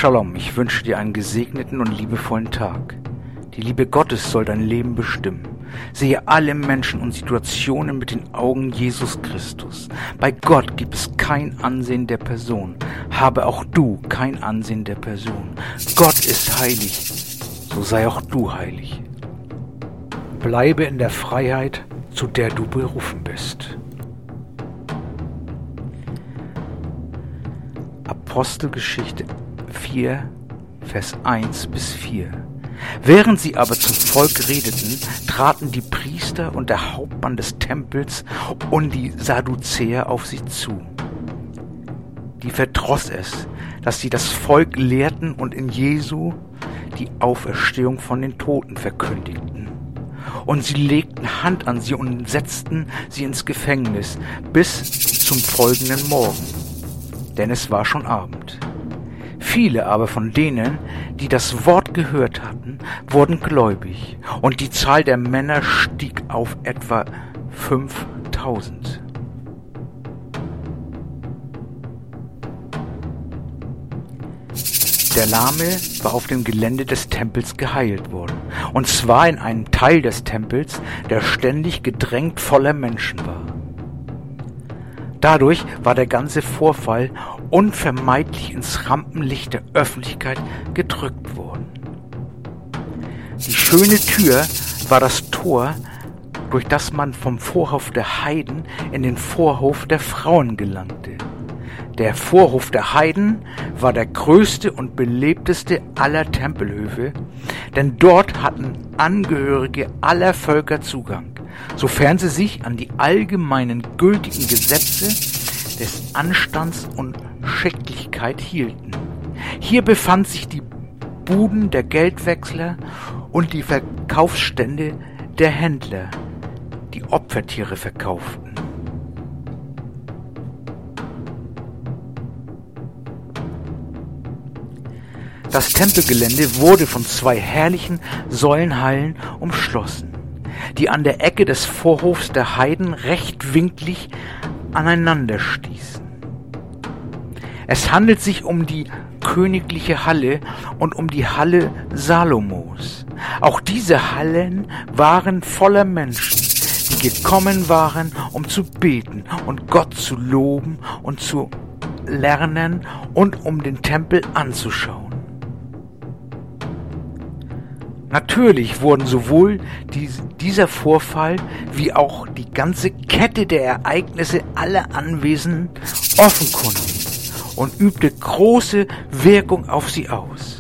Shalom, ich wünsche dir einen gesegneten und liebevollen Tag. Die Liebe Gottes soll dein Leben bestimmen. Sehe alle Menschen und Situationen mit den Augen Jesus Christus. Bei Gott gibt es kein Ansehen der Person. Habe auch du kein Ansehen der Person. Gott ist heilig, so sei auch du heilig. Bleibe in der Freiheit, zu der du berufen bist. Apostelgeschichte 4, Vers 1 bis 4. Während sie aber zum Volk redeten, traten die Priester und der Hauptmann des Tempels und die Sadduzäer auf sie zu. Die verdross es, dass sie das Volk lehrten und in Jesu die Auferstehung von den Toten verkündigten. Und sie legten Hand an sie und setzten sie ins Gefängnis bis zum folgenden Morgen, denn es war schon Abend. Viele aber von denen, die das Wort gehört hatten, wurden gläubig, und die Zahl der Männer stieg auf etwa 5000. Der Lahme war auf dem Gelände des Tempels geheilt worden, und zwar in einem Teil des Tempels, der ständig gedrängt voller Menschen war. Dadurch war der ganze Vorfall unvermeidlich ins Rampenlicht der Öffentlichkeit gedrückt worden. Die schöne Tür war das Tor, durch das man vom Vorhof der Heiden in den Vorhof der Frauen gelangte. Der Vorhof der Heiden war der größte und belebteste aller Tempelhöfe, denn dort hatten Angehörige aller Völker Zugang, sofern sie sich an die allgemeinen gültigen Gesetze des Anstands und Schicklichkeit hielten. Hier befand sich die Buden der Geldwechsler und die Verkaufsstände der Händler, die Opfertiere verkauften. Das Tempelgelände wurde von 2 herrlichen Säulenhallen umschlossen, die an der Ecke des Vorhofs der Heiden rechtwinklig aneinander stießen. Es handelt sich um die königliche Halle und um die Halle Salomos. Auch diese Hallen waren voller Menschen, die gekommen waren, um zu beten und Gott zu loben und zu lernen und um den Tempel anzuschauen. Natürlich wurden sowohl dieser Vorfall wie auch die ganze Kette der Ereignisse aller Anwesenden offenkundig und übte große Wirkung auf sie aus.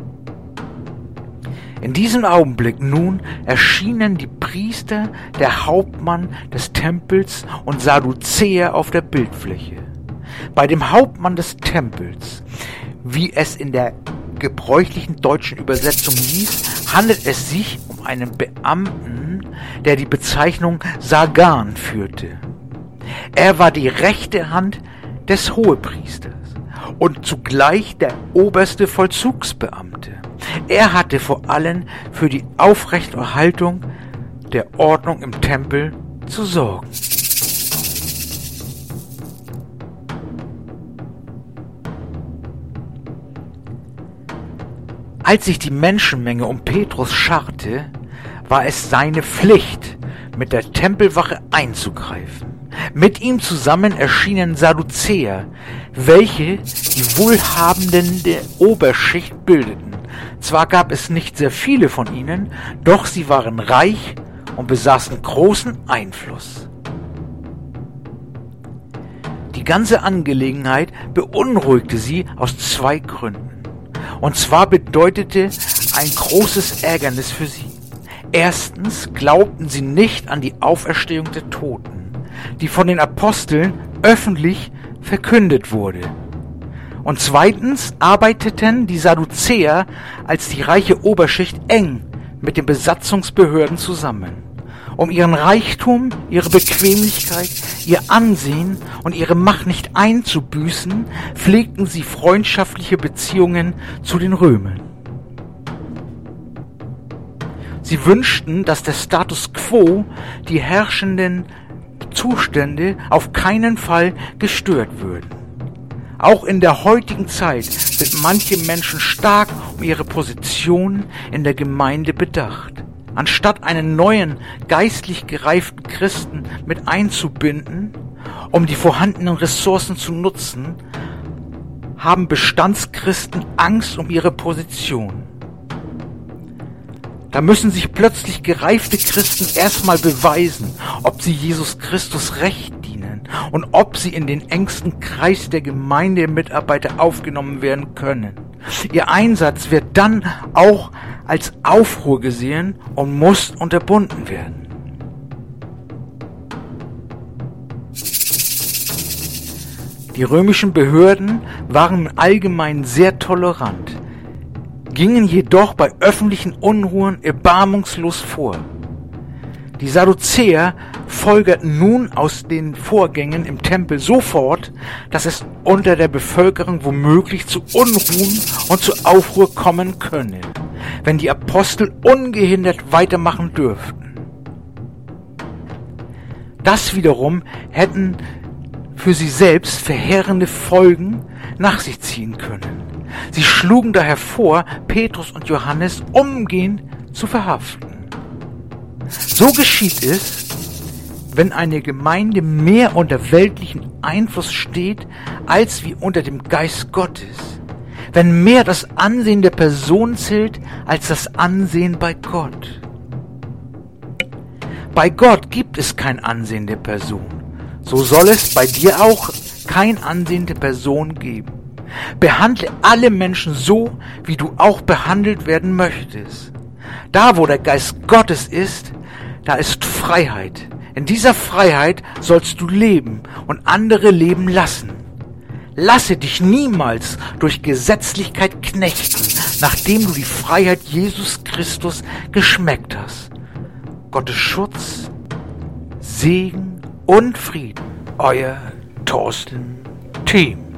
In diesem Augenblick nun erschienen die Priester, der Hauptmann des Tempels und Sadduzäer auf der Bildfläche. Bei dem Hauptmann des Tempels, wie es in der gebräuchlichen deutschen Übersetzung hieß, handelt es sich um einen Beamten, der die Bezeichnung Sagan führte. Er war die rechte Hand des Hohepriesters und zugleich der oberste Vollzugsbeamte. Er hatte vor allem für die Aufrechterhaltung der Ordnung im Tempel zu sorgen. Als sich die Menschenmenge um Petrus scharte, war es seine Pflicht, mit der Tempelwache einzugreifen. Mit ihm zusammen erschienen Sadduzäer, welche die Wohlhabenden der Oberschicht bildeten. Zwar gab es nicht sehr viele von ihnen, doch sie waren reich und besaßen großen Einfluss. Die ganze Angelegenheit beunruhigte sie aus 2 Gründen. Und zwar bedeutete ein großes Ärgernis für sie. Erstens glaubten sie nicht an die Auferstehung der Toten, die von den Aposteln öffentlich verkündet wurde. Und zweitens arbeiteten die Sadduzäer als die reiche Oberschicht eng mit den Besatzungsbehörden zusammen. Um ihren Reichtum, ihre Bequemlichkeit, ihr Ansehen und ihre Macht nicht einzubüßen, pflegten sie freundschaftliche Beziehungen zu den Römern. Sie wünschten, dass der Status quo, die herrschenden Zustände, auf keinen Fall gestört würden. Auch in der heutigen Zeit sind manche Menschen stark um ihre Position in der Gemeinde bedacht. Anstatt einen neuen, geistlich gereiften Christen mit einzubinden, um die vorhandenen Ressourcen zu nutzen, haben Bestandschristen Angst um ihre Position. Da müssen sich plötzlich gereifte Christen erstmal beweisen, ob sie Jesus Christus recht dienen und ob sie in den engsten Kreis der Gemeindemitarbeiter aufgenommen werden können. Ihr Einsatz wird dann auch als Aufruhr gesehen und muss unterbunden werden. Die römischen Behörden waren im Allgemeinen sehr tolerant, gingen jedoch bei öffentlichen Unruhen erbarmungslos vor. Die Sadduzäer folgerten nun aus den Vorgängen im Tempel sofort, dass es unter der Bevölkerung womöglich zu Unruhen und zu Aufruhr kommen könne, wenn die Apostel ungehindert weitermachen dürften. Das wiederum hätten für sie selbst verheerende Folgen nach sich ziehen können. Sie schlugen daher vor, Petrus und Johannes umgehend zu verhaften. So geschieht es, wenn eine Gemeinde mehr unter weltlichen Einfluss steht, als wie unter dem Geist Gottes. Wenn mehr das Ansehen der Person zählt, als das Ansehen bei Gott. Bei Gott gibt es kein Ansehen der Person. So soll es bei dir auch kein Ansehen der Person geben. Behandle alle Menschen so, wie du auch behandelt werden möchtest. Da, wo der Geist Gottes ist, da ist Freiheit. In dieser Freiheit sollst du leben und andere leben lassen. Lasse dich niemals durch Gesetzlichkeit knechten, nachdem du die Freiheit Jesus Christus geschmeckt hast. Gottes Schutz, Segen und Frieden. Euer Thorsten Thiem.